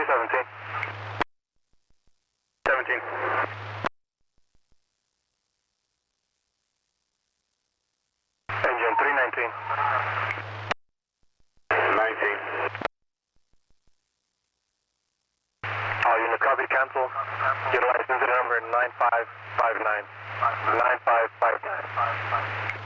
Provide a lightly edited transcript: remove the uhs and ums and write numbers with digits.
317. 17. Engine 319. 19. All units copy, cancel. Utilize incident number 9559. 9559.